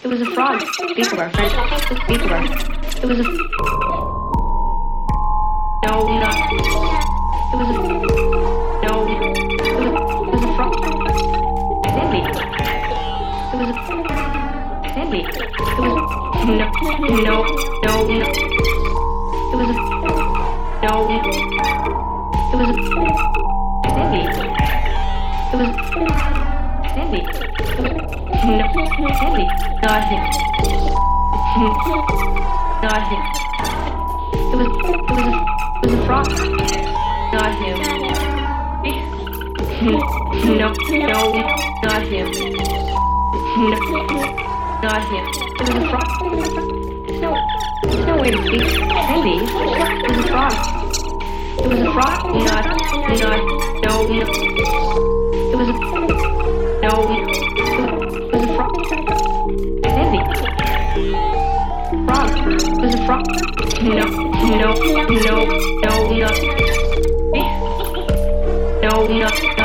It was a frog. Speak of our friend. Speak of our. It was a. No, not. It was a. No. It was a frog. Sandy. It was a. Sandy. It was. No. No. No. No. It was a. No. It was a. Sandy. It was. Sandy. It was. No. Sandy. Not him. Not him. It was a frog. Not him. No, no, not him. No, not him. It was a frog. There's no way to speak. Sandy. It was a frog. It was a frog. Not, no, no. It was a, no, it was a frog. Sandy. Frog. It was a frog. No, no, no, no, no. No, no.